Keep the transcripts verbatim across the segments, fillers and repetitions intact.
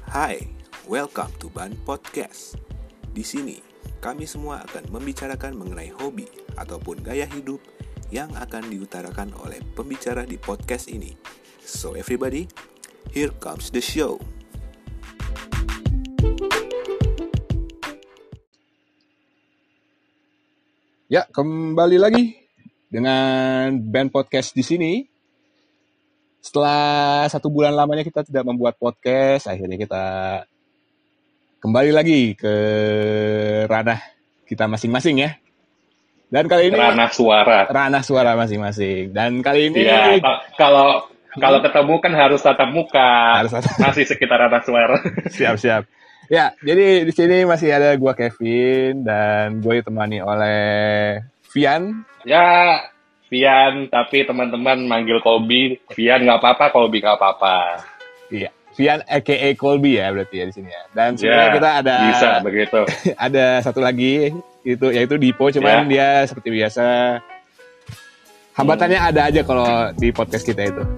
Hai, welcome to Ban Podcast. Di sini, kami semua akan membicarakan mengenai hobi ataupun gaya hidup yang akan diutarakan oleh pembicara di podcast ini. So everybody, here comes the show. Ya, kembali lagi dengan Ban Podcast di sini. Setelah satu bulan lamanya kita tidak membuat podcast, akhirnya kita kembali lagi ke ranah kita masing-masing ya. Dan kali ini ranah suara. Ranah suara masing-masing. Dan kali ini ya, kalau kalau ketemu kan harus tatap muka. Harus tatap. Masih sekitar ranah suara. Siap-siap. Ya, jadi di sini masih ada gua Kevin dan gue ditemani oleh Vian. Ya, Vian, tapi teman-teman manggil Colby. Vian nggak apa-apa, Colby nggak apa-apa. Iya, Vian aka Colby ya berarti ya di sini ya. Dan sebenarnya ya, kita ada bisa begitu. Ada satu lagi itu yaitu Dipo, cuman ya. Dia seperti biasa hambatannya hmm. ada aja kalau di podcast kita itu.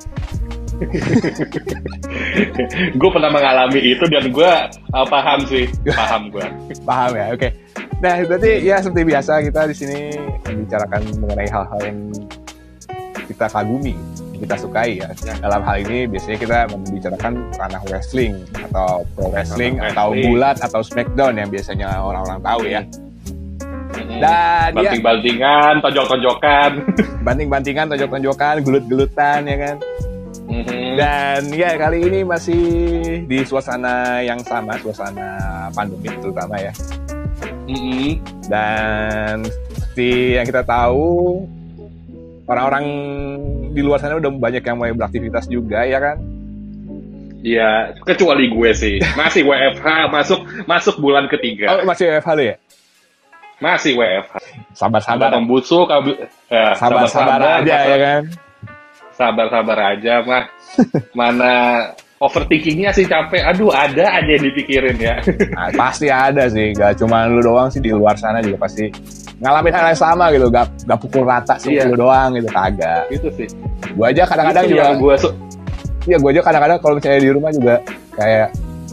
Gue pernah mengalami itu dan gue uh, paham sih, paham gue. Paham ya, oke. Okay. Nah, berarti ya seperti biasa kita di sini membicarakan mengenai hal-hal yang kita kagumi, yang kita sukai ya. Dalam hal ini biasanya kita membicarakan ranah wrestling atau pro wrestling ranah atau wrestling. Bulat atau Smackdown yang biasanya orang-orang tahu ya. Dan banting-bantingan, tonjok-tonjokan. Banting-bantingan, tonjok-tonjokan, gelut-gelutan ya kan. Mm-hmm. Dan ya kali ini masih di suasana yang sama, suasana pandemi terutama ya. Mm-hmm. Dan seperti yang kita tahu, orang-orang di luar sana udah banyak yang mulai beraktivitas juga ya kan? Iya, kecuali gue sih. Masih W F H, masuk masuk bulan ketiga. Oh, masih W F H lu ya? Masih W F H. Sabar-sabar. Membusuk, ya, sabar-sabar aja ya kan? Sabar-sabar aja mah. Mana overthinkingnya sih capek. Aduh, ada aja yang dipikirin ya. Nah, pasti ada sih. Gak cuma lu doang sih, di luar sana juga pasti ngalamin hal yang sama gitu. Gak, gak pukul rata sih iya. Lu doang gitu. Kagak. Gitu sih. Gue aja kadang-kadang itu juga. Gua su- Iya, gue aja kadang-kadang kalau misalnya di rumah juga kayak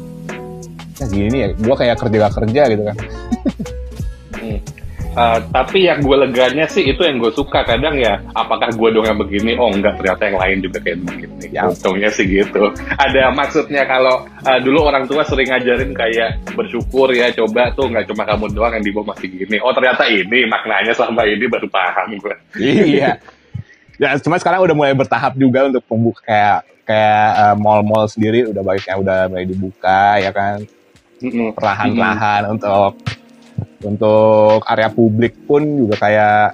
ya gini ya. Gue kayak kerja gak kerja gitu kan. hmm. Uh, tapi yang gue leganya sih itu yang gue suka. Kadang ya, apakah gue dong yang begini? Oh enggak, ternyata yang lain juga kayak begini. Ya. Untungnya sih gitu. Ada maksudnya kalau uh, dulu orang tua sering ngajarin kayak bersyukur ya, coba tuh nggak cuma kamu doang yang di bawah masih gini. Oh ternyata ini maknanya selama ini baru paham gue. Iya. Ya cuma sekarang udah mulai bertahap juga untuk membuka kayak kayak uh, mall-mall sendiri udah baiknya udah mulai dibuka ya kan. Mm-hmm. Perlahan-lahan mm-hmm. untuk Untuk area publik pun juga kayak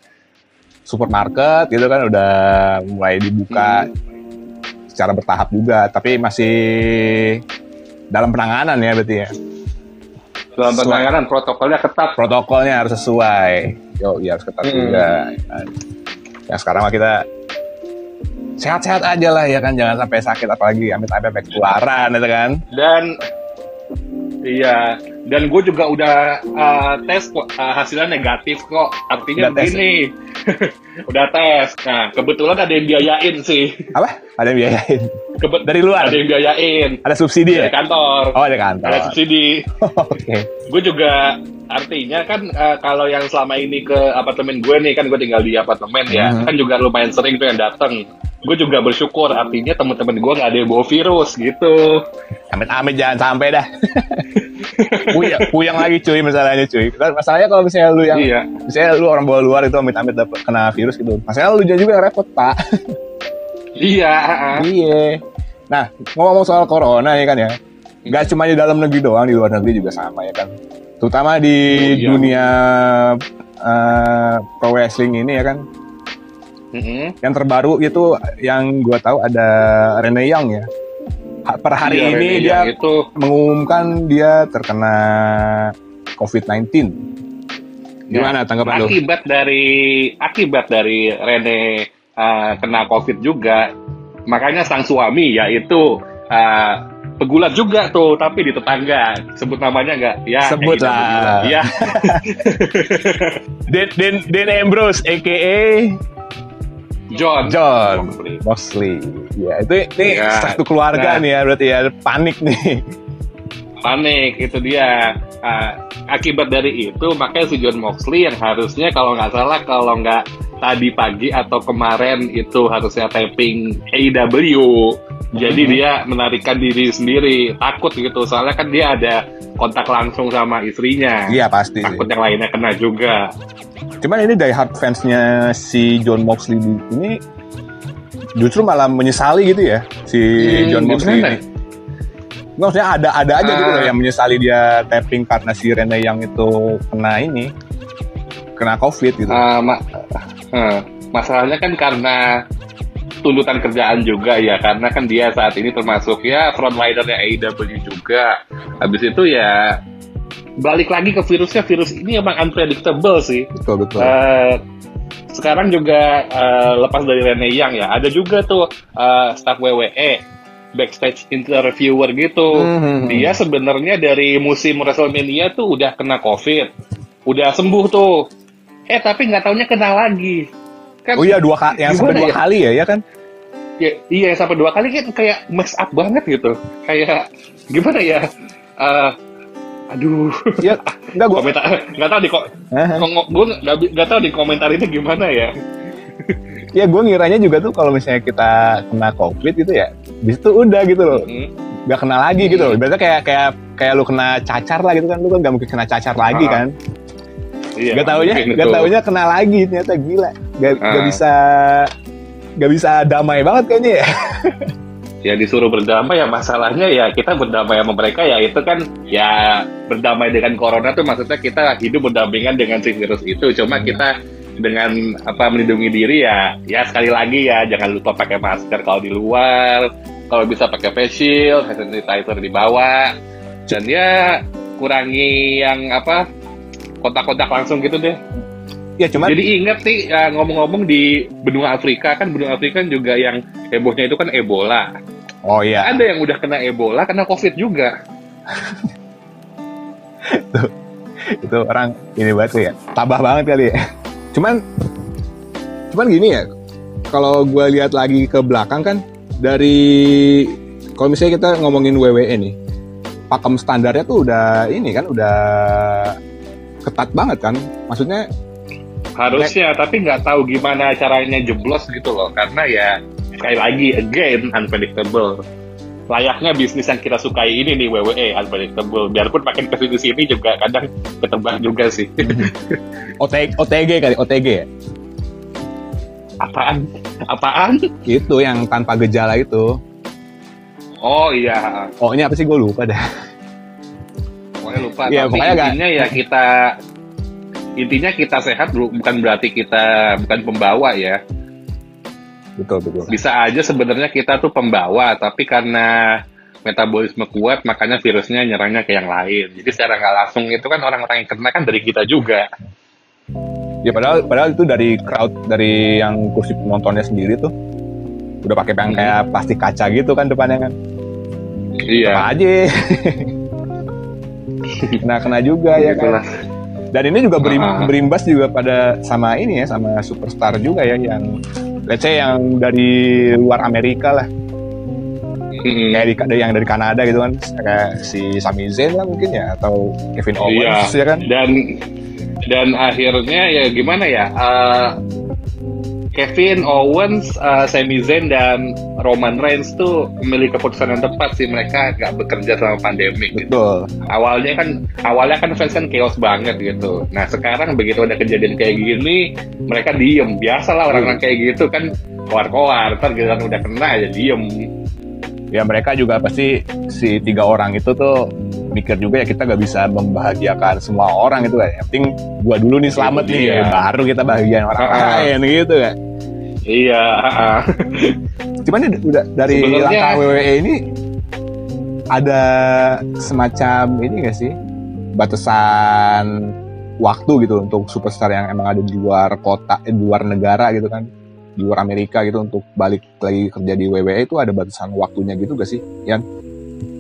supermarket gitu kan udah mulai dibuka hmm. secara bertahap juga, tapi masih dalam penanganan ya berarti ya. Dalam penanganan protokolnya ketat. Protokolnya harus sesuai. Yo, iya harus ketat hmm. juga. Ya sekarang mah kita sehat-sehat aja lah ya kan, jangan sampai sakit apalagi amit-amit sampai ketularan gitu kan. Dan iya, dan gue juga udah uh, tes kok, uh, hasilnya negatif kok. Artinya udah begini, udah tes. Nah, kebetulan ada yang biayain sih. Apa? Ada yang biayain? Kebet- Dari luar? Ada yang biayain. Ada subsidi ya? Dari kantor. Oh, ada kantor. Ada subsidi. Oke. Okay. Gue juga, artinya kan uh, kalau yang selama ini ke apartemen gue nih, kan gue tinggal di apartemen ya, mm-hmm. kan juga lumayan sering tuh yang datang. Gue juga bersyukur, artinya teman-teman gue nggak ada yang bawa virus gitu. Amit-amit jangan sampai dah. puyang, puyang lagi cuy masalahnya cuy. Masalahnya kalau misalnya lu yang, iya. misalnya lu orang bawa luar itu amit-amit dapat kena virus gitu. Masalahnya lu juga yang repot pak. Iya. Uh-uh. Iya. Nah ngomong soal corona ya kan ya. Gak cuma di dalam negeri doang, di luar negeri juga sama ya kan. Terutama di oh, iya. dunia uh, pro wrestling ini ya kan. Mm-hmm. Yang terbaru itu yang gue tahu ada Renee Young ya. Per hari iya, ini Renee dia itu mengumumkan dia terkena covid sembilan belas. Gimana ya, tanggapan lu? Akibat dari akibat dari Renee uh, kena covid juga, makanya sang suami yaitu uh, pegulat juga tuh, tapi di tetangga. Sebut namanya nggak? Ya. Sebut lah. Ya. Den Den Den Ambrose, aka John. John Moxley. Moxley. Ya, itu ini Ya, satu keluarga nah. nih ya, berarti ya panik nih. Panik, itu dia. Uh, akibat dari itu, makanya si John Moxley yang harusnya kalau nggak salah, kalau nggak tadi pagi atau kemarin itu harusnya taping A E W. Jadi Hmm. dia menarikan diri sendiri, takut gitu. Soalnya kan dia ada kontak langsung sama istrinya. Iya pasti sih. Takut yang lainnya kena juga. Cuman ini die hard fansnya si John Moxley ini justru malah menyesali gitu ya si Hmm, John Moxley gimana? ini. Maksudnya ada ada aja gitu loh Ah. yang menyesali dia tapping karena si Renee yang itu kena ini kena COVID gitu. Uh, ma- uh, masalahnya kan karena tuntutan kerjaan juga ya, karena kan dia saat ini termasuk ya frontlinernya A E W juga. Habis itu ya balik lagi ke virusnya, virus ini emang unpredictable sih. Betul betul. Uh, sekarang juga uh, lepas dari Renee Young ya, ada juga tuh uh, staff W W E backstage interviewer gitu. Hmm. Dia sebenarnya dari musim WrestleMania tuh udah kena COVID, udah sembuh tuh. Eh tapi nggak taunya kena lagi. Kan, Oh iya dua kali, yang sampai gimana dua ya? kali ya, ya kan? Ya, iya sampai dua kali kan kayak mess up banget gitu. Kayak gimana ya? Uh, aduh. Ya enggak gua. Komentar nggak tahu di kok. Hah? Gue nggak nggak tahu di komentar ini gimana ya. Ya gue ngiranya juga tuh kalau misalnya kita kena COVID gitu ya, bis itu udah gitu loh, Hmm. nggak kena lagi gitu loh. Berarti kayak kayak kayak lu kena cacar lah gitu kan, lu kan nggak mungkin kena cacar lagi Ah. kan? Iya. Gak taunya, mungkin gak itu. taunya kena lagi, ternyata gila. Gak, gak Ah. bisa, gak bisa damai banget kayaknya ya. Ya disuruh berdamai ya, masalahnya ya kita berdamai sama mereka ya itu kan ya berdamai dengan corona tuh maksudnya kita hidup berdampingan dengan si virus itu. Cuma kita dengan apa melindungi diri ya ya sekali lagi ya jangan lupa pakai masker kalau di luar, kalau bisa pakai face shield, hand sanitizer dibawa, dan ya kurangi yang apa kontak-kontak langsung gitu deh. Ya cuman, Jadi ingat nih ya, ngomong-ngomong di benua Afrika kan benua Afrika kan juga yang hebohnya itu kan Ebola. oh iya, Ada yang udah kena Ebola, kena COVID juga. itu orang ini banget tuh ya, tabah banget kali ya. Cuman, cuman gini ya, kalau gue lihat lagi ke belakang kan, dari, kalau misalnya kita ngomongin W W E nih, pakem standarnya tuh udah ini kan, udah ketat banget kan, maksudnya. Harusnya, tapi nggak tahu gimana caranya jeblos gitu loh. Karena ya, sekali lagi, again, unpredictable. Layaknya bisnis yang kita sukai ini nih, W W E, unpredictable. Biarpun makin kesini sini juga kadang ketebak juga sih. O T G kali, O T G ya? Apaan? Apaan? Itu yang tanpa gejala itu. Oh iya, Oh ini apa sih, gue lupa dah. pokoknya lupa. Iya, Tapi pokoknya nggak- intinya ya kita, intinya kita sehat bu- bukan berarti kita bukan pembawa ya. Betul betul. Bisa aja sebenarnya kita tuh pembawa, tapi karena metabolisme kuat, makanya virusnya nyerangnya ke yang lain. Jadi secara nggak langsung itu kan orang-orang yang kena kan dari kita juga. Ya padahal padahal itu dari crowd, dari yang kursi penontonnya sendiri tuh udah pakai yang Hmm. kayak plastik kaca gitu kan depannya kan. Iya. Apa aja. Kena kena juga ya kan. Itulah. Dan ini juga berim- Ah. berimbas juga pada sama ini ya, sama superstar juga ya yang let's say yang dari luar Amerika lah. Mm-mm. Kayak di, dari yang dari Kanada gitu kan, kayak si Sami Zayn lah mungkin ya, atau Kevin Owens ya kan. Dan dan akhirnya ya gimana ya? eh, Kevin Owens, eh, Sami Zayn dan Roman Reigns tuh memilih keputusan yang tepat sih, mereka gak bekerja selama pandemi gitu. Betul. Awalnya kan awalnya kan fans kan chaos banget gitu. Nah sekarang begitu ada kejadian kayak gini, mereka diem. Biasalah orang-orang kayak gitu kan keluar-keluar, ntar giliran udah kena aja diem. Ya mereka juga pasti si tiga orang itu tuh mikir juga ya, kita gak bisa membahagiakan semua orang itu kan. Yang penting gua dulu nih selamat Itu nih, dia. baru kita bahagian orang Ah. lain gitu kan. Iya. ah. Cuman ini udah dari Sebenarnya- langkah W W E ini ada semacam ini gak sih, batasan waktu gitu untuk superstar yang emang ada di luar kota, eh, di luar negara gitu kan, di luar Amerika gitu, untuk balik lagi kerja di W W E itu ada batasan waktunya gitu gak sih, Yan?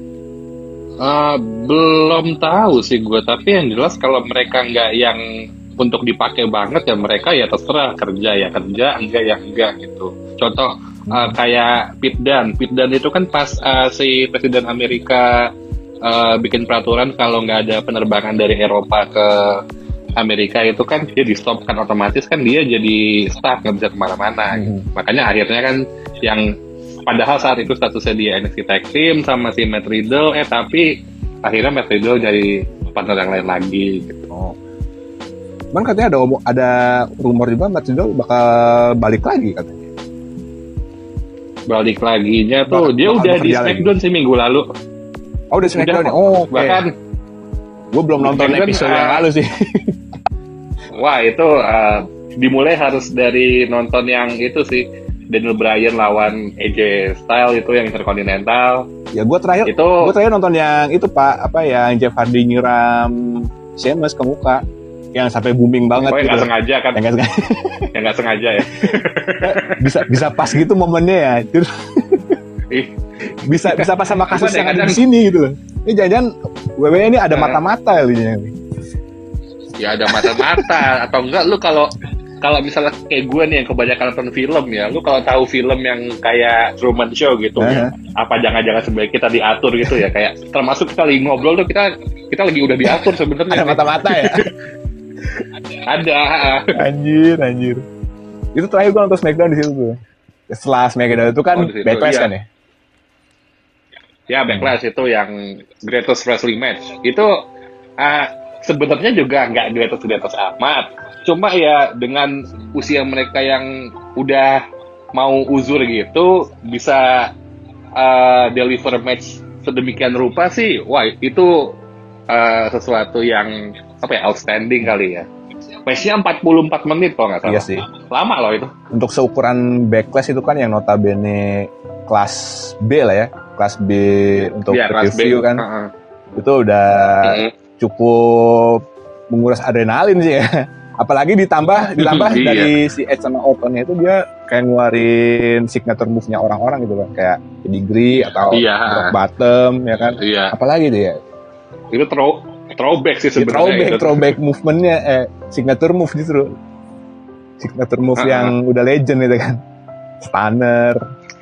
Eh, belum tahu sih gue, tapi yang jelas kalau mereka nggak yang untuk dipakai banget ya mereka ya terserah, kerja ya kerja, enggak ya enggak gitu. Contoh uh, kayak Pete Dunne. Pete Dunne itu kan pas uh, si Presiden Amerika uh, bikin peraturan kalau nggak ada penerbangan dari Eropa ke Amerika itu kan dia di stop kan otomatis kan dia jadi staff nggak bisa kemana-mana. Hmm. Makanya akhirnya kan yang padahal saat itu statusnya dia N X T Tag Team sama si Matt Riddle, eh tapi akhirnya Matt Riddle jadi partner yang lain lagi gitu. Oh. Cuman katanya ada ada rumor juga Matt Riddle bakal balik lagi katanya. Balik laginya tuh Bak- dia bakal udah di bekerja Smackdown sih minggu lalu. Oh udah Smackdown Udah, ya? Oh oke. bahkan Gue belum nonton Smackdown, episode uh, yang lalu sih. wah itu uh, dimulai harus dari nonton yang itu sih, Daniel Bryan lawan A J Styles itu yang Intercontinental. Ya gue terakhir Itu gue terakhir nonton yang itu Pak, apa ya, yang Jeff Hardy nyiram Sheamus ke muka, yang sampai booming banget oh, yang gitu. nggak sengaja kan? Yang nggak sengaja. Yang nggak sengaja ya. bisa bisa pas gitu momennya ya. Terus Ih, bisa bisa pas sama kasus Cuman ya yang ada kadang- di sini gitu loh. Ini jangan-jangan W W E ini ada Nah. mata-mata kali ini. ya ada mata-mata atau enggak lu kalau kalau misalnya kayak gue nih yang kebanyakan nonton film ya, lu kalau tahu film yang kayak Truman Show gitu, Uh-huh. ya, apa jangan-jangan sebaiknya kita diatur gitu ya, kayak termasuk kita lagi ngobrol tuh kita kita lagi udah diatur sebenarnya. Ada mata-mata ya. Ada. Anjir, anjir. Itu terakhir gue nonton Smackdown di situ tuh. Setelah Smackdown itu kan Oh, di situ, Backlash iya. kan ya. Ya Backlash itu yang greatest wrestling match itu uh, sebenarnya juga nggak greatest greatest amat, cuma ya dengan usia mereka yang udah mau uzur gitu bisa uh, deliver match sedemikian rupa sih, wah itu uh, sesuatu yang apa ya, outstanding kali ya. Matchnya empat puluh empat menit kalau nggak salah. Iya sih. Lama loh itu. Untuk seukuran Backlash itu kan yang notabene kelas B lah ya, kelas B untuk Ya, kelas B. review kan. Uh-uh. Itu udah Mhm. cukup menguras adrenalin sih ya. Apalagi ditambah ditambah Iya. dari si Edge sama Orton-nya itu dia kayak ngeluarin signature move-nya orang-orang gitu kan, kayak pedigree atau Iya. rock bottom ya kan. Iya, Apalagi tuh ya. itu throw throwback sih Si sebenarnya. throwback itu. throwback movement-nya eh signature move justru. Signature move Uh-uh. yang udah legend itu kan. Stunner.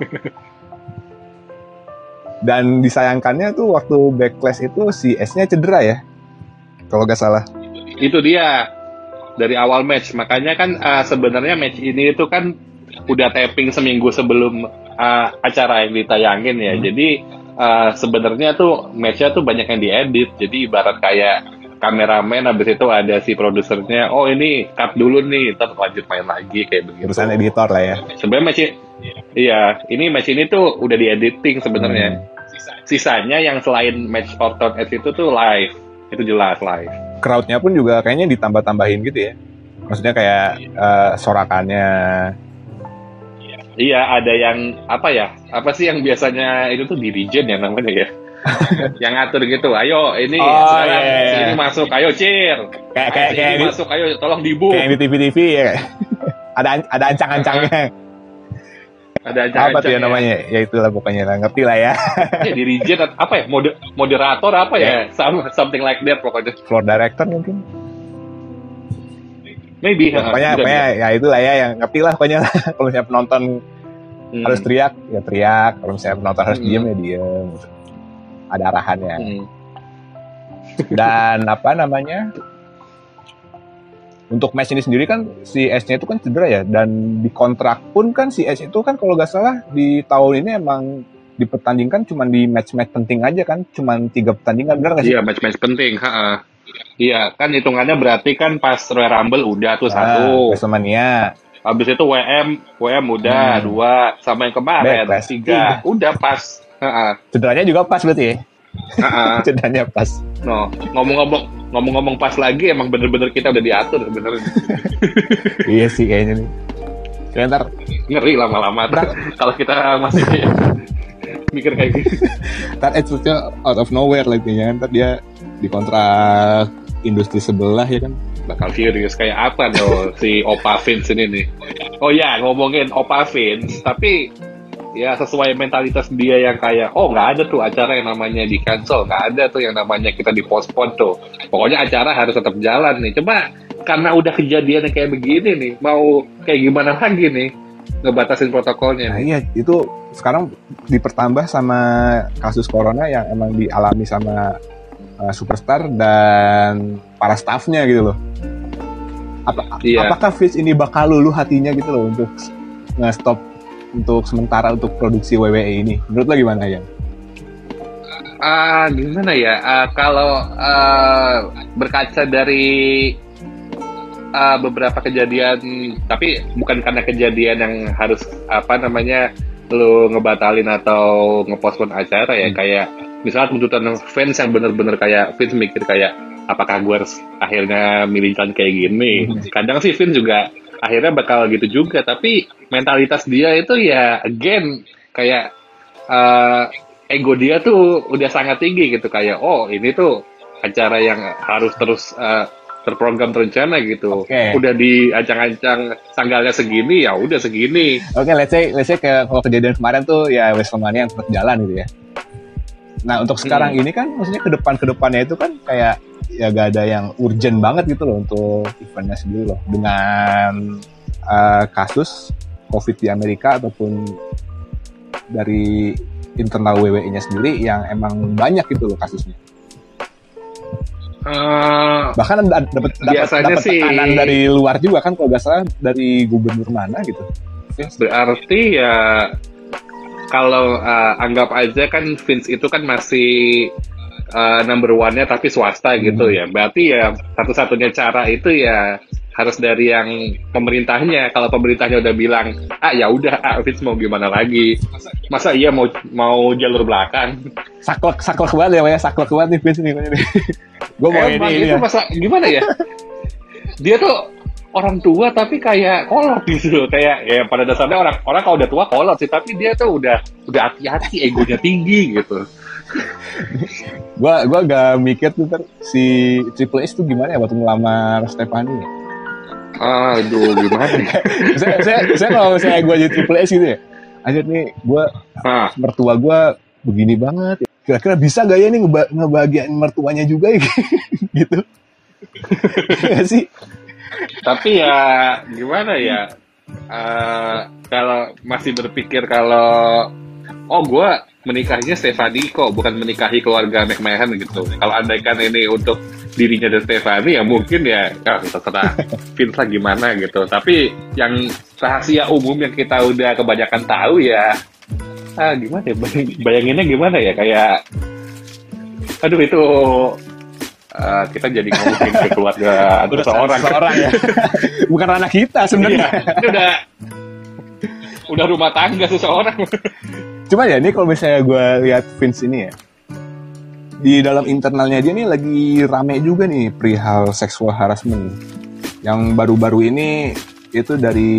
Dan disayangkannya tuh waktu Backlash itu si S-nya cedera ya. Kalau nggak salah. Itu dia dari awal match, makanya kan uh, sebenarnya match ini itu kan udah taping seminggu sebelum uh, acara yang ditayangin ya. Hmm. Jadi uh, sebenarnya tuh matchnya tuh banyak yang diedit. Jadi ibarat kayak kameramen, habis itu ada si produsernya, oh ini cut dulu nih, ntar lanjut main lagi kayak begitu. Urusan editor lah ya. Sebenarnya match i- iya, ini match ini tuh udah diediting sebenarnya. Hmm. Sisanya yang selain match Orton Edge itu tuh live, itu jelas live. Crowd-nya pun juga kayaknya ditambah-tambahin gitu ya. Maksudnya kayak eh, sorakannya. Iya, ada yang apa ya? Apa sih yang biasanya itu tuh dirijen ya namanya ya? Yang ngatur gitu. Ayo ini Oh, sekarang iya, iya. sini masuk, ayo cheer. Kayak kayak Sini kayak di, masuk, ayo tolong dibu. kayak di T V T V ya. ada ada ancang-ancangnya. Ada aja Apa tuh ya namanya? Ya itulah pokoknya lah, ngerti lah ya. Ya dirijen apa ya? Mode, moderator apa ya? Some, something like that pokoknya. Floor director mungkin. Maybe. Ya, ha, pokoknya bisa, pokoknya bisa. ya itulah ya yang ngerti lah pokoknya lah. Kalau misalnya penonton Hmm. harus teriak ya teriak, kalau misalnya penonton harus Hmm. diem ya diem. Ada arahannya. Hmm. Dan apa namanya? Untuk match ini sendiri kan si S-nya itu kan cedera ya, dan di kontrak pun kan si S itu kan kalau nggak salah di tahun ini emang dipertandingkan cuma di match-match penting aja kan, cuma tiga pertandingan, benar nggak sih? Iya, match-match penting. Ha, ha. Iya, kan hitungannya berarti kan pas Royal Rumble udah tuh Nah, satu. WrestleMania. Habis itu W M, W M udah Hmm. dua, sama yang kemarin Backlash, tiga. Udah pas. Ha, ha. Cederanya juga pas berarti ya? Ha, ha. Cederanya pas. No, ngomong-ngomong ngomong-ngomong pas lagi emang bener-bener kita udah diatur sebenarnya. Iya sih kayaknya nih. Kayaknya ntar Ngeri lama-lama tuh kalau kita masih mikir kayak gitu. ntar Edge-nya out of nowhere lagi ya. Ntar dia dikontrak industri sebelah ya kan. Bakal serius kayak apa dong si Opa Vince ini nih. Oh ya, ngomongin Opa Vince, tapi ya sesuai mentalitas dia yang kayak oh nggak ada tuh acara yang namanya di cancel, nggak ada tuh yang namanya kita di postpone tuh, pokoknya acara harus tetap jalan nih. Coba karena udah kejadiannya kayak begini nih, mau kayak gimana lagi nih ngebatasin protokolnya. Nah, iya, itu sekarang dipertambah sama kasus corona yang emang dialami sama uh, superstar dan para staffnya gitu loh. Apa, iya. Apakah Vince ini bakal luluh hatinya gitu loh untuk nge-stop untuk sementara untuk produksi W W E ini? Menurut lo gimana ya? Uh, gimana ya? Uh, kalau uh, berkaca dari uh, beberapa kejadian, tapi bukan karena kejadian yang harus apa namanya lo ngebatalin atau ngepospon acara ya, hmm. kayak misalnya tuntutan fans yang bener-bener kayak Vince mikir kayak apakah gue harus akhirnya milih jalan kayak gini. Hmm. Kadang sih Vince juga akhirnya bakal gitu juga, tapi mentalitas dia itu ya again kayak uh, ego dia tuh udah sangat tinggi gitu, kayak oh ini tuh acara yang harus terus uh, terprogram terencana gitu. Okay. Udah diancang-ancang tanggalnya segini, ya udah segini. Oke, okay, let's say let's say ke, kalau kejadian kemarin tuh ya WrestleMania yang tetap jalan gitu ya. Nah untuk sekarang hmm. ini kan maksudnya ke depan ke depannya itu kan kayak ya gak ada yang urgent banget gitu loh untuk eventnya sendiri loh, dengan uh, kasus COVID di Amerika ataupun dari internal W W E-nya sendiri yang emang banyak gitu loh kasusnya. Uh, Bahkan dapat dapat tekanan dari luar juga kan, kalau nggak salah dari gubernur mana gitu. Berarti ya kalau uh, anggap aja kan Vince itu kan masih uh, number one-nya tapi swasta gitu hmm. ya. Berarti ya satu-satunya cara itu ya harus dari yang pemerintahnya. Kalau pemerintahnya udah bilang, ah ya udah, ah Vince mau gimana lagi? Masa iya mau mau jalur belakang? Saklek saklek banget ya, saklek banget nih Vince nih. Gue mau Emang ini, itu ya. Masa gimana ya? Dia tuh orang tua tapi kayak kolot gitu, kayak ya pada dasarnya orang orang kalau udah tua kolot sih, tapi dia tuh udah udah hati-hati, egonya tinggi gitu. Gua gua agak mikir tuh ter, si Triple H tuh gimana ya waktu ngelamar Stephanie ya? Aduh gimana ya? saya, saya, saya kalau misalnya gue jadi Triple H gitu ya, aja nih gue ah. mertua gue begini banget, kira-kira bisa gak ya nih ngeba- ngebahagiain mertuanya juga ya? Gitu. Ya sih. Tapi ya gimana ya, uh, kalau masih berpikir kalau oh gue menikahinya Stephanie kok, bukan menikahi keluarga McMahon gitu. Kalau andaikan ini untuk dirinya dan Stephanie ya mungkin ya, ya terserah Vince lah gimana gitu. Tapi yang rahasia umum yang kita udah kebanyakan tahu ya, ah gimana ya, bayanginnya gimana ya, kayak aduh itu uh, kita jadi ngomongin ke keluarga seseorang seseorang ya. Bukan ranah kita sebenarnya. Ini udah udah rumah tangga seseorang. Cuma ya ini kalau misalnya gue lihat Vince ini ya, di dalam internalnya dia nih lagi rame juga nih perihal sexual harassment. Yang baru-baru ini itu dari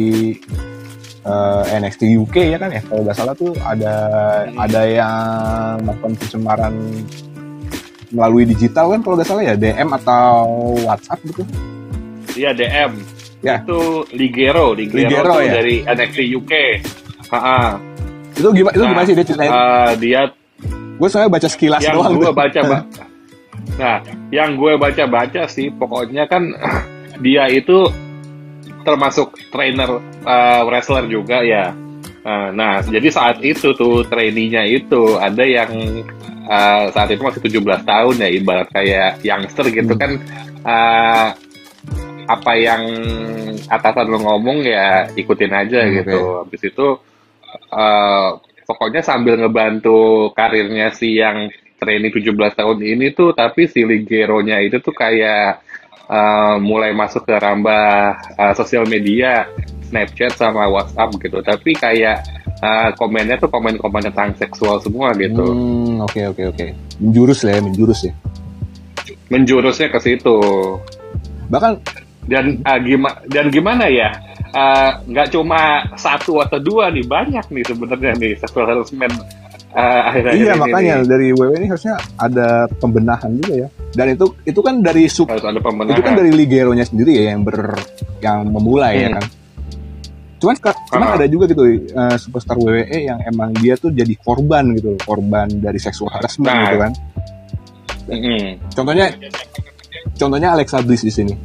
uh, N X T U K ya kan ya, kalau nggak salah tuh ada hmm. ada yang melakukan pencemaran melalui digital kan, kalau nggak salah ya D M atau WhatsApp gitu. Iya D M. Ya. Itu Ligero, Ligero, Ligero tuh ya? Dari N X T U K. Ha-ha. Itu gimana? Itu nah, gimana sih dia ceritain? Uh, dia, gue soalnya baca sekilas yang doang. Gue baca, ba- nah, yang gue baca-baca sih, pokoknya kan dia itu termasuk trainer uh, wrestler juga ya. Uh, nah, jadi saat itu tuh trainee-nya itu ada yang uh, saat itu masih tujuh belas tahun ya, ibarat kayak youngster gitu hmm. kan. Uh, apa yang atasan lo ngomong ya ikutin aja hmm, gitu. Okay. Habis itu Uh, pokoknya sambil ngebantu karirnya si yang trainee tujuh belas tahun ini tuh, tapi si Ligero-nya itu tuh kayak uh, mulai masuk ke rambah uh, sosial media, Snapchat sama WhatsApp gitu. Tapi kayak uh, komennya tuh komen-komen tentang seksual semua gitu. Hmm, oke oke oke. Menjurus lah ya, menjurus ya. Menjurusnya ke situ. Bahkan dan uh, gimana dan gimana ya? Nggak uh, cuma satu atau dua nih, banyak nih sebenarnya nih sexual harassment uh, akhir-akhir iya, ini. Iya makanya nih. Dari W W E ini harusnya ada pembenahan juga ya. Dan itu itu kan dari sub, itu kan dari Ligero-nya sendiri ya yang ber yang memulai hmm. ya kan. Cuman cuman ada juga gitu uh, superstar W W E yang emang dia tuh jadi korban gitu, korban dari sexual harassment nah. gitu kan. Mm-hmm. Contohnya contohnya Alexa Bliss di sini.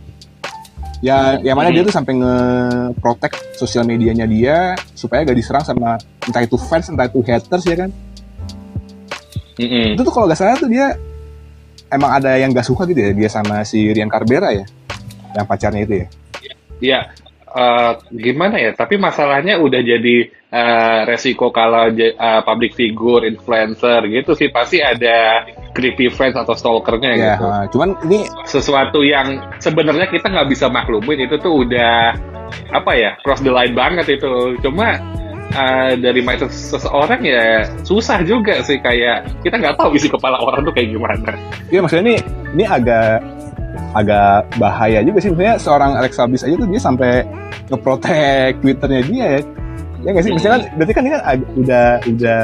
Ya, yang mana mm-hmm. dia tuh sampai nge-protect sosial medianya dia supaya gak diserang sama entah itu fans, entah itu haters ya kan. Mm-hmm. Itu tuh kalau gak salah tuh dia emang ada yang gak suka gitu ya dia sama si Ryan Carbera ya, yang pacarnya itu ya. Iya, uh, gimana ya? Tapi masalahnya udah jadi uh, resiko kalau uh, public figure, influencer gitu sih pasti ada creepy fans atau stalkernya ya, gitu. Uh, cuman ini sesuatu yang sebenarnya kita nggak bisa maklumin itu tuh udah apa ya cross the line banget itu. Cuma Uh, dari mindset seseorang ya susah juga sih, kayak kita nggak tahu isi kepala orang tuh kayak gimana. Iya maksudnya ini ini agak agak bahaya juga sih, maksudnya seorang Alexa Bliss aja tuh dia sampai ngeprotek Twitternya dia ya, ya nggak sih? Maksudnya kan berarti kan ini kan ag- udah udah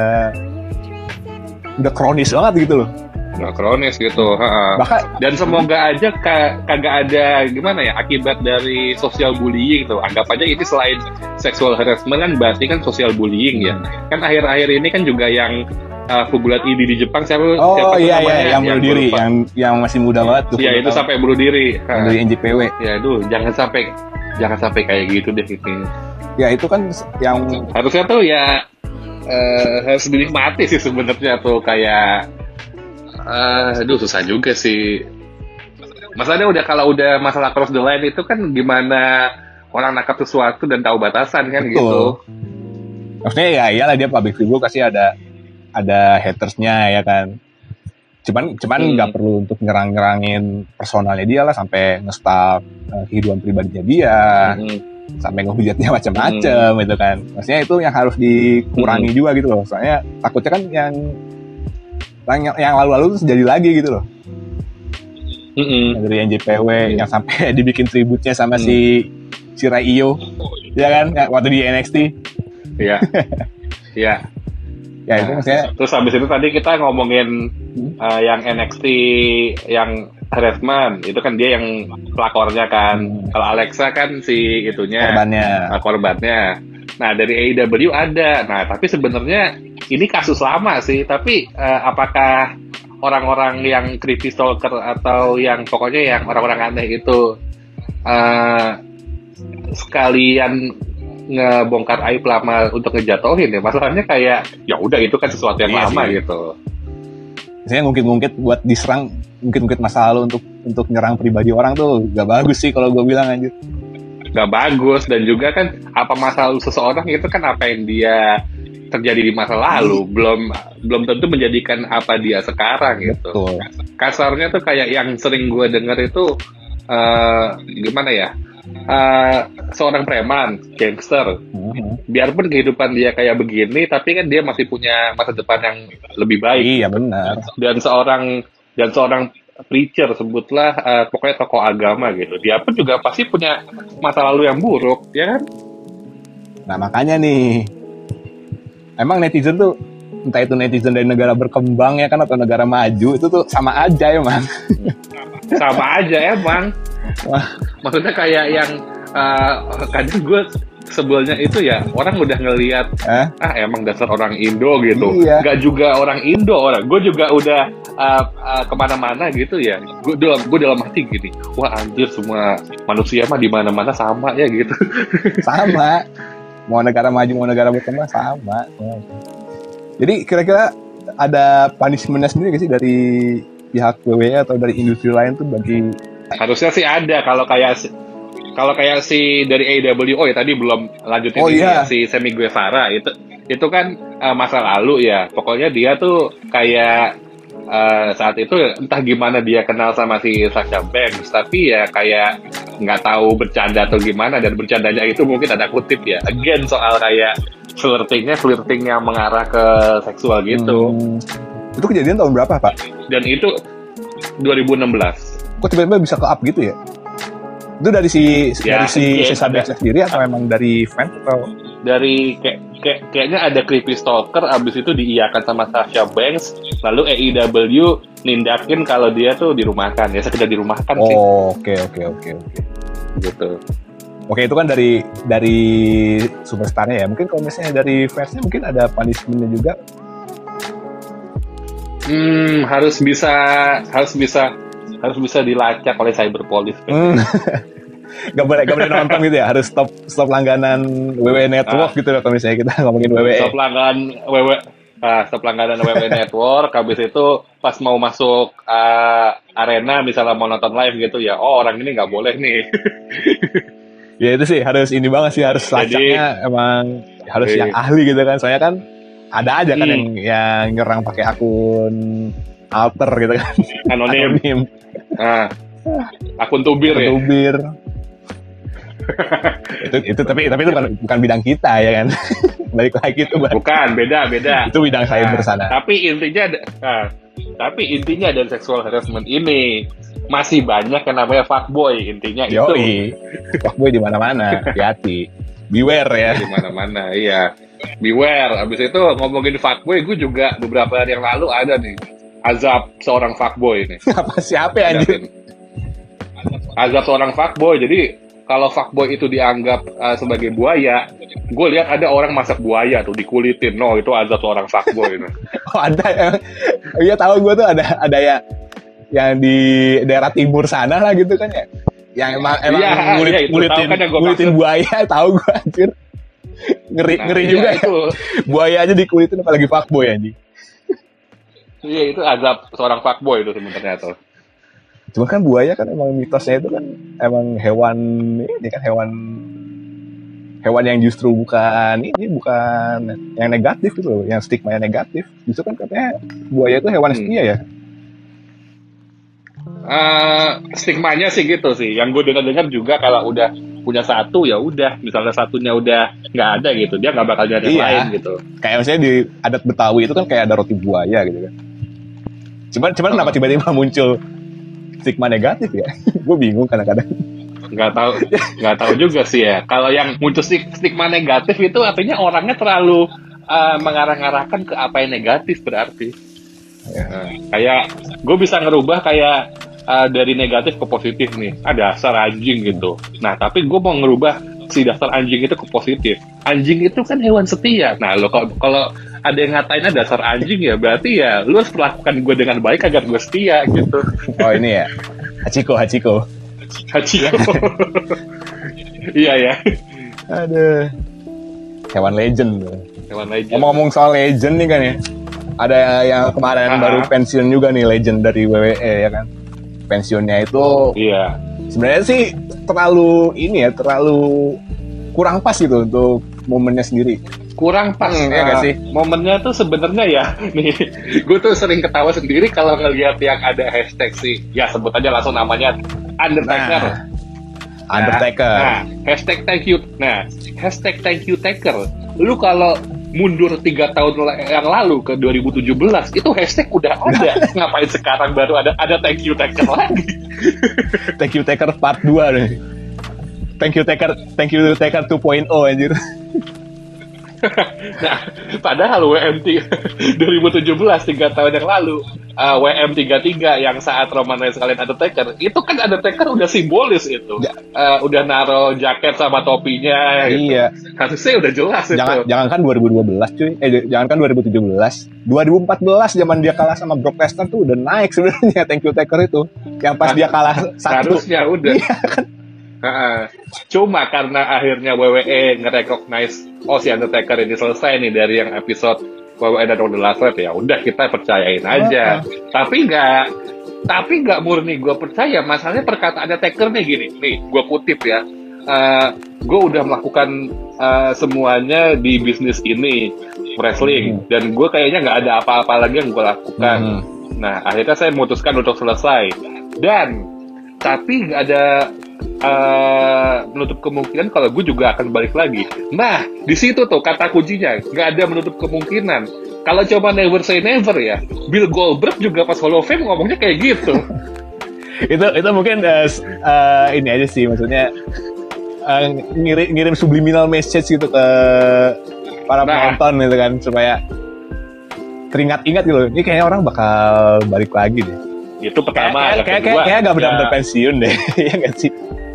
udah kronis banget gitu loh. Nggak kronis gitu, ha. Bahkan, dan semoga aja ka, kagak ada gimana ya akibat dari social bullying tuh. Anggap aja ini selain sexual harassment kan berarti kan social bullying ya. Kan akhir-akhir ini kan juga yang uh, Fugulat I D di Jepang siapa? Oh siapa iya iya yang, yang bunuh diri, yang yang masih muda banget tuh. Iya itu tahu. Sampai bunuh diri. Dari N J P W. Ya aduh jangan sampai jangan sampai kayak gitu deh ini. Ya itu kan yang harusnya tuh ya uh, harus dinikmati sih sebenarnya tuh kayak. Uh, aduh susah juga sih. Masalahnya udah kalau udah masalah cross the line itu kan gimana orang nangkap sesuatu dan tahu batasan kan. Betul. Gitu. Maksudnya ya iyalah dia public figure pasti ada ada hatersnya ya kan. Cuman cuman nggak hmm. perlu untuk nyerang-nyerangin personalnya dia lah sampai nge-stalk uh, kehidupan pribadinya dia. Hmm. Sampai ngehujatnya macam-macam hmm. gitu kan. Maksudnya itu yang harus dikurangi hmm. juga gitu loh. Soalnya takutnya kan yang yang, yang lalu-lalu itu terjadi lagi gitu loh. Mm-hmm. Dari N J P W mm-hmm. yang sampai dibikin tributnya sama mm. si si Raiyo, ya kan? Waktu di N X T. Iya. Iya. Ya itu maksudnya. Terus habis itu tadi kita ngomongin hmm? uh, yang N X T yang harassment itu kan dia yang pelakornya kan. Hmm. Kalau Alexa kan si itunya korbannya. Uh, korbannya. Nah dari A E W ada. Nah tapi sebenarnya ini kasus lama sih. Tapi uh, apakah orang-orang yang creepy stalker atau yang pokoknya yang orang-orang aneh itu uh, sekalian ngebongkar aib lama untuk ngejatohin ya? Masalahnya kayak ya udah itu kan sesuatu yang iya lama sih. Gitu. Misalnya ngungkit-ngungkit buat diserang, ngungkit-ngungkit masa lalu untuk untuk nyerang pribadi orang tuh gak bagus sih kalau gue bilang aja. Gak bagus, dan juga kan apa masa lalu seseorang itu kan apa yang dia terjadi di masa lalu, hmm. belum belum tentu menjadikan apa dia sekarang gitu. Betul. Kasarnya tuh kayak yang sering gue dengar itu uh, gimana ya? Uh, seorang preman, gangster, uh-huh. biarpun kehidupan dia kayak begini, tapi kan dia masih punya masa depan yang lebih baik. Iya benar. Dan seorang dan seorang preacher, sebutlah uh, pokoknya tokoh agama gitu, dia pun juga pasti punya masa lalu yang buruk, ya kan? Nah makanya nih, emang netizen tuh entah itu netizen dari negara berkembang ya kan atau negara maju itu tuh sama aja emang. Sama aja emang. Maksudnya kayak yang uh, kadang gue sebelnya itu ya orang udah ngelihat eh? ah emang dasar orang Indo gitu, iya. Gak juga orang Indo orang, gue juga udah uh, uh, kemana-mana gitu ya, gue dalam gue dalam hati gini, wah anjir semua manusia mah di mana-mana sama ya gitu. Sama, mau negara maju mau negara berkembang sama. Jadi kira-kira ada punishment-nya sendiri gak sih dari pihak W W E atau dari industri lain tuh bagi? Harusnya sih ada. Kalau kayak kalau kayak si dari A E W, oh ya tadi belum lanjutin oh, ini iya. ya, si Sammy Guevara itu itu kan uh, masa lalu ya. Pokoknya dia tuh kayak uh, saat itu entah gimana dia kenal sama si Sasha Banks, tapi ya kayak nggak tahu bercanda atau gimana, dan bercandanya itu mungkin ada kutip ya. Again soal kayak flirtingnya flirting yang mengarah ke seksual gitu. Hmm. Itu kejadian tahun berapa Pak? Dan itu dua ribu enam belas. Kok tiba-tiba bisa ke up gitu ya? Itu dari si ya, dari si Sasha Banks sendiri atau memang dari fans atau? Dari kayak, kayak kayaknya ada creepy stalker, abis itu diiyakan sama Sasha Banks, lalu A E W nindakin kalau dia tuh dirumahkan, ya sekedar dirumahkan oh, sih. Oh oke oke oke oke. Gitu. Oke, itu kan dari dari superstarnya ya. Mungkin kalau misalnya dari fansnya mungkin ada punishment-nya juga. Hmm, harus bisa harus bisa harus bisa dilacak oleh cyberpolice. Hmm. Gak boleh gak boleh nonton gitu ya. Harus stop stop langganan W W E Network ah. gitu kalau misalnya kita ngomongin W W E. Stop langganan W W E. Ah, stop langganan W W E Network. Habis itu pas mau masuk uh, arena misalnya mau nonton live gitu ya. Oh, orang ini nggak boleh nih. Ya itu sih harus ini banget sih, harus lacaknya emang harus iya. yang ahli gitu kan. Soalnya kan ada aja kan hmm. yang yang nyerang pakai akun alter gitu kan. Anonim. Anonim. Nah, akun tubir akun ya. Tubir. itu itu tapi tapi itu bukan bukan bidang kita ya kan. Balik lagi itu bukan beda beda. Itu bidang saya nah, bersana. Tapi intinya nah, tapi intinya dari sexual harassment ini masih banyak yang namanya fuckboy, intinya itu. Yoi. Fuckboy di mana-mana, hati-hati. Beware ya. Di mana-mana, iya. Beware. Abis itu ngomongin fuckboy, gue juga beberapa hari yang lalu ada nih azab seorang fuckboy nih. Apa siapa ya anjir? Azab seorang fuckboy. Jadi kalau fuckboy itu dianggap uh, sebagai buaya, gue lihat ada orang masak buaya tuh dikulitin. No, itu azab seorang fuckboy. Oh ada ya? Iya tahu gue tuh ada ada ya yang di daerah timur sana lah gitu kan ya. Yang emang emang ya, ngulit, ya, itu, ngulitin, kan ngulitin buaya, tahu gue anjir. Ngeri nah, ngeri iya, juga itu. Ya. Buaya aja dikulitin apalagi fuckboy anjing. Iya itu azab seorang fuckboy itu sebenarnya tuh. Cuma kan buaya kan emang mitosnya itu kan emang hewan ini kan hewan hewan yang justru bukan ini bukan yang negatif gitu loh, yang stigma yang negatif. Justru kan katanya buaya itu hewan setia hmm. ya. Uh, stigmanya sih gitu sih. Yang gue dengar-dengar juga kalau udah punya satu ya udah, misalnya satunya udah nggak ada gitu, dia nggak bakal jadi iya. lain gitu. Kayak misalnya di adat Betawi itu kan kayak ada roti buaya gitu kan. Cuman cuman uh. kenapa tiba-tiba muncul stigma negatif ya? Gue bingung kadang-kadang. Nggak tahu, nggak tahu juga sih ya. Kalau yang muncul stigma negatif itu artinya orangnya terlalu uh, mengarah-arahkan ke apa yang negatif berarti. Ya. Nah, kayak gue bisa ngerubah kayak uh, dari negatif ke positif nih. Ada dasar anjing gitu. Nah tapi gue mau ngerubah si dasar anjing itu ke positif. Anjing itu kan hewan setia. Nah lo kalau kalau ada yang ngatain ada dasar anjing ya berarti ya lu harus perlakukan gue dengan baik agar gue setia gitu. Oh ini ya Hachiko Hachiko Hachiko iya ya. Aduh, hewan legend. Hewan legend. Ngomong-ngomong soal legend nih kan ya, ada yang kemarin ah. baru pensiun juga nih legend dari W W E ya kan. Pensiunnya itu iya. Sebenarnya sih terlalu ini ya, terlalu kurang pas gitu untuk momennya sendiri. Kurang pas hmm, ya nggak uh, sih? Momennya tuh sebenarnya ya nih, gue tuh sering ketawa sendiri kalau ngelihat yang ada hashtag sih, ya sebut aja langsung namanya Undertaker. Nah, Undertaker. Nah, nah, hashtag thank you. Nah, hashtag thank you Taker. Lu kalau mundur tiga tahun yang lalu ke dua ribu tujuh belas itu hashtag udah ada. Ngapain sekarang baru ada ada thank you Taker lagi? Thank you Taker part dua nih. Thank you Taker, thank you Taker dua titik nol anjir. Nah, padahal W M T dua ribu tujuh belas, tiga tahun yang lalu, uh, W M tiga puluh tiga yang saat Roman Reigns kalian Undertaker, itu kan Undertaker udah simbolis itu. Uh, udah naro jaket sama topinya gitu. Iya. Harusnya udah jelas jangan, itu. Jangan kan dua ribu dua belas cuy, eh jangan kan dua ribu tujuh belas. dua ribu empat belas zaman dia kalah sama Brock Lesnar tuh udah naik sebenarnya thank you Taker itu. Yang pas nah, dia kalah satu. Harusnya udah. Iya kan? Uh, cuma karena akhirnya W W E nge-recognize oh si Undertaker ini selesai nih dari yang episode W W E dan The Last Ride, ya udah kita percayain aja. Uh, uh. Tapi nggak, tapi nggak murni gue percaya. Masalahnya perkataan Undertaker nih gini, nih gue kutip ya. Uh, gue udah melakukan uh, semuanya di bisnis ini wrestling, uh. dan gue kayaknya nggak ada apa-apa lagi yang gue lakukan. Uh. Nah akhirnya saya memutuskan untuk selesai. Dan tapi nggak ada Uh, menutup kemungkinan kalau gue juga akan balik lagi. Nah, di situ tuh kata kuncinya, nggak ada menutup kemungkinan. Kalau coba never say never ya, Bill Goldberg juga pas Hall of Fame ngomongnya kayak gitu. itu itu mungkin uh, uh, ini aja sih, maksudnya uh, ngirim ngirim subliminal message gitu ke para nah, penonton gitu kan, supaya teringat-ingat gitu. Ini kayaknya orang bakal balik lagi deh. Itu pertama. Kayak kayak kayak nggak benar-benar pensiun deh, ya nggak sih?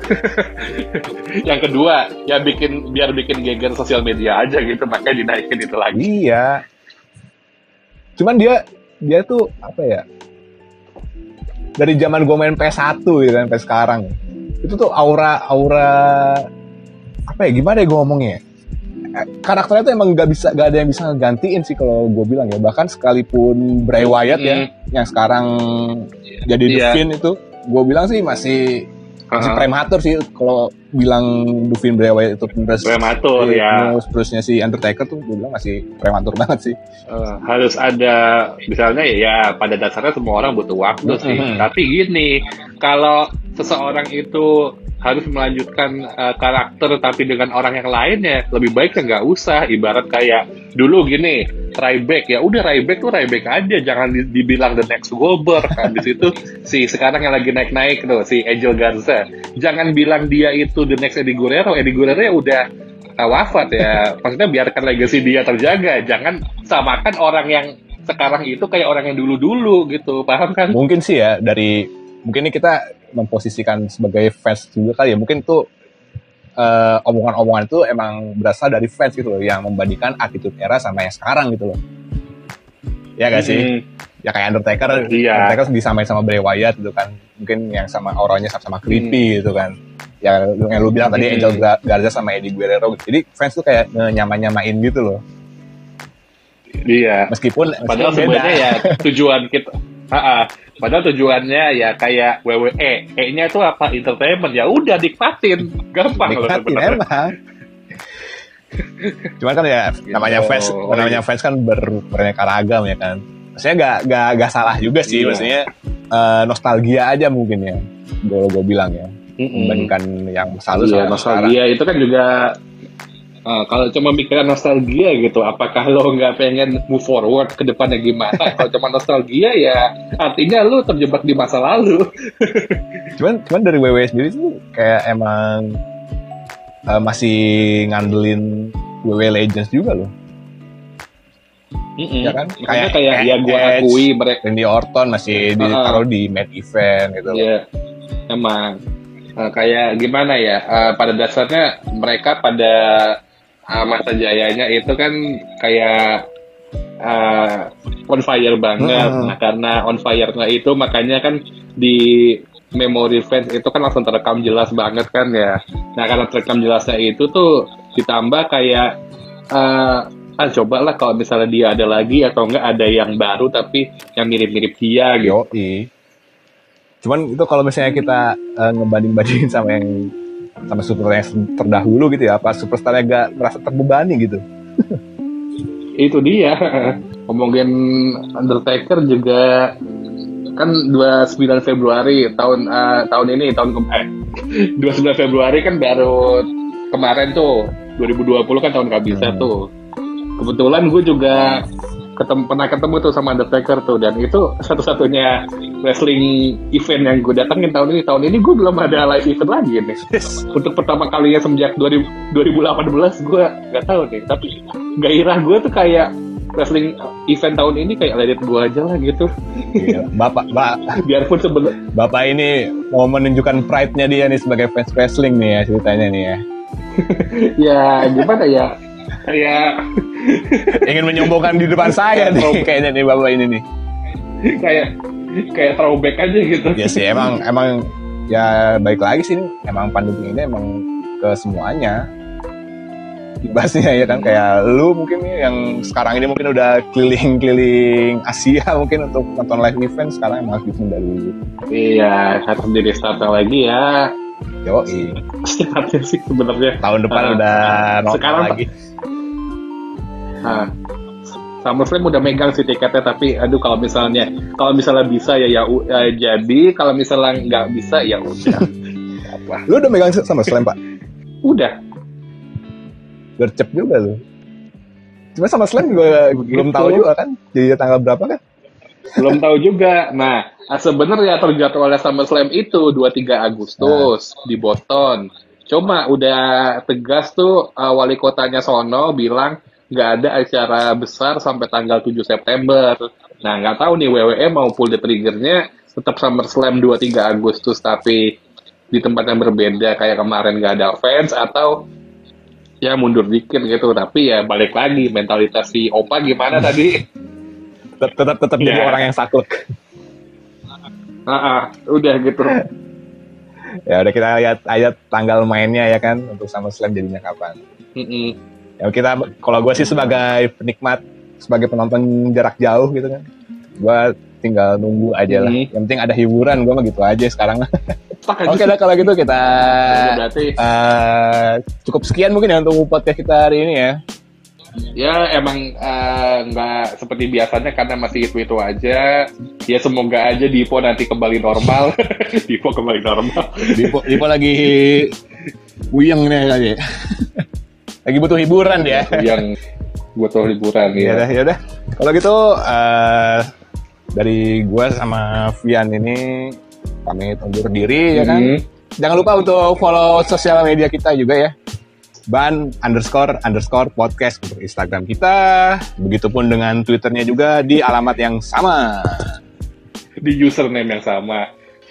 Yang kedua, ya bikin biar bikin geger sosial media aja gitu, makanya dinaikin itu lagi. Iya. Cuman dia dia tuh apa ya? Dari zaman gue main P S satu gitu kan, sampai sekarang. Itu tuh aura aura apa ya? Gimana ya gue ngomongnya? Karakternya tuh emang gak bisa, gak ada yang bisa ngegantiin sih kalau gue bilang ya. Bahkan sekalipun Bray Wyatt mm. ya, yang sekarang jadi The yeah. Fiend itu, gue bilang sih masih masih uh-huh. prematur sih kalau bilang The Fiend Bray Wyatt itu terus prematur si, ya. Terusnya si Undertaker tuh gue bilang masih prematur banget sih. Uh, harus ada, misalnya ya pada dasarnya semua orang butuh waktu mm-hmm. sih. Tapi gini, kalau seseorang itu harus melanjutkan uh, karakter tapi dengan orang yang lain ya lebih baik ya nggak usah. Ibarat kayak dulu gini, Ryback ya udah Ryback tuh Ryback aja, jangan di, dibilang the next Goldberg kan. Di situ si sekarang yang lagi naik-naik tuh si Angel Garza, jangan bilang dia itu the next Eddie Guerrero. Eddie Guerrero ya udah uh, wafat ya. Maksudnya biarkan legacy dia terjaga, jangan samakan orang yang sekarang itu kayak orang yang dulu-dulu gitu, paham kan? Mungkin sih ya dari mungkin ini kita memposisikan sebagai fans juga kali ya, mungkin tuh uh, omongan-omongan itu emang berasal dari fans gitu loh, yang membandingkan Attitude Era sama yang sekarang gitu loh. Ya gak sih? Mm-hmm. Ya kayak Undertaker, yeah. Undertaker disamain sama Bray Wyatt gitu kan, mungkin yang sama auranya sama-sama creepy mm. gitu kan. Ya yang lu bilang tadi mm. Angel Garza sama Eddie Guerrero gitu. Jadi fans tuh kayak nyama-nyamain gitu loh. Iya. Meskipun padahal sebenarnya ya tujuan kita Ha-ha. Padahal tujuannya ya kayak W W E, E-nya itu apa? Entertainment. Ya udah nikmatin, gampang loh sebenarnya. Emang. Cuman kan ya namanya fans, oh, namanya fans kan ber, beraneka ragam ya kan. Maksudnya gak, gak, gak salah juga sih, yeah. Maksudnya uh, nostalgia aja mungkin ya. Gue gue bilang ya. Mm-hmm. Membandingkan yang selalu yeah, sama nostalgia sekarang. Itu kan juga Uh, kalau cuma mikiran nostalgia gitu, apakah lo nggak pengen move forward ke depannya gimana? Kalau cuma nostalgia ya artinya lo terjebak di masa lalu. cuman cuman dari W W E sendiri tuh kayak emang uh, masih ngandelin W W E Legends juga loh. Mm-hmm. Ya kan? Kayak kayak ya gue akui mereka Randy Orton masih uh-huh. ditaruh di main event gitu loh. Iya, emang uh, kayak gimana ya? Uh, pada dasarnya mereka pada Uh, masa jayanya itu kan kayak uh, on fire banget. Hmm. Nah karena on fire-nya itu makanya kan di memory fans itu kan langsung terekam jelas banget kan ya. Nah karena terekam jelasnya itu tuh ditambah kayak uh, ah cobalah kalau misalnya dia ada lagi atau enggak ada yang baru tapi yang mirip-mirip dia gitu. Yoi. Cuman itu kalau misalnya kita uh, ngebanding-bandingin sama yang sama superstar yang terdahulu gitu ya, apa superstarnya gak merasa terbebani gitu. Itu dia. Ngomongin Undertaker juga kan dua puluh sembilan Februari tahun uh, tahun ini tahun ke- eh, dua puluh sembilan Februari kan baru kemarin tuh dua ribu dua puluh kan tahun kabisa hmm. tuh. Kebetulan gue juga ketemu, pernah ketemu tuh sama Undertaker tuh, dan itu satu-satunya wrestling event yang gue datengin tahun ini. Tahun ini gue belum ada live event lagi nih. Untuk pertama kalinya semenjak dua ribu delapan belas gue nggak tahu nih, tapi gairah gue tuh kayak wrestling event tahun ini kayak let it go aja lah gitu. Iya, bapak, bapak, biarpun sebenarnya bapak ini mau menunjukkan pride-nya dia nih sebagai fans wrestling nih ya ceritanya nih ya. Ya gimana ya? Kayak ingin menyombongkan di depan saya nih kayaknya nih bapak ini nih. Kayak kayak throwback aja gitu. Ya sih emang emang ya baik lagi sih, emang pandemi ini emang ke semuanya ibasnya ya kan. Kayak lu mungkin nih yang sekarang ini mungkin udah keliling-keliling Asia mungkin untuk nonton live event, sekarang emang harus ditunda dulu. Iya, harus di restart lagi ya. Yoi. Startnya sih sebenarnya tahun depan uh, udah nonton sekarang lagi. Nah, SummerSlam udah megang sih tiketnya, tapi aduh kalau misalnya kalau misalnya bisa ya ya uh, jadi, kalau misalnya nggak bisa ya udah. Apa? Lu udah megang SummerSlam Pak? Udah. Gercep juga lu. Cuma SummerSlam juga belum tahu juga kan, jadi tanggal berapa kan? Belum tahu juga. Nah, sebenarnya terjadwalnya SummerSlam itu dua puluh tiga Agustus nah. di Boston. Cuma udah tegas tuh uh, wali kotanya sono bilang nggak ada acara besar sampai tanggal tujuh September. Nah, nggak tahu nih W W E mau pull the trigger-nya tetap SummerSlam dua puluh tiga Agustus, tapi di tempat yang berbeda kayak kemarin gak ada fans, atau ya mundur dikit gitu. Tapi ya balik lagi mentalitas si Opa gimana tadi? Tetap tetap jadi Ya. orang yang saklek. Ah, ah, udah gitu. Ya udah, kita lihat aja tanggal mainnya ya kan, untuk SummerSlam jadinya kapan. Mm-mm. Ya kita, kalau gue sih sebagai penikmat, sebagai penonton jarak jauh gitu kan, gue tinggal nunggu aja lah. Mm-hmm. Yang penting ada hiburan, gue mah gitu aja sekarang. Tak Oke aja. dah, kalau gitu kita Berarti eh, cukup sekian mungkin ya untuk podcast kita hari ini ya. ya emang eh, nggak seperti biasanya karena masih itu-itu aja. Ya semoga aja Dipo nanti kembali normal. Dipo kembali normal. Dipo, Dipo lagi puyeng nih kali ya. Lagi butuh hiburan dia. Yang butuh liburan Ya ya. udah, ya udah. Kalau gitu eh, dari gue sama Vian ini pamit undur diri ya kan. Hmm. Jangan lupa untuk follow sosial media kita juga ya. Ban underscore underscore podcast untuk Instagram kita. Begitupun dengan Twitternya juga di alamat yang sama. Di username yang sama.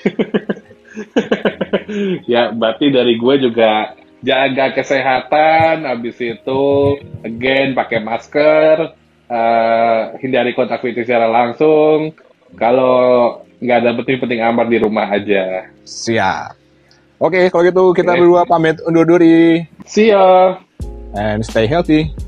Ya, berarti dari gue juga jaga kesehatan, habis itu again pakai masker, eh, hindari kontak fisik secara langsung. Kalau nggak ada penting-penting amat di rumah aja. Siap. Oke, kalau gitu kita Oke. berdua pamit undur diri. See ya. And stay healthy.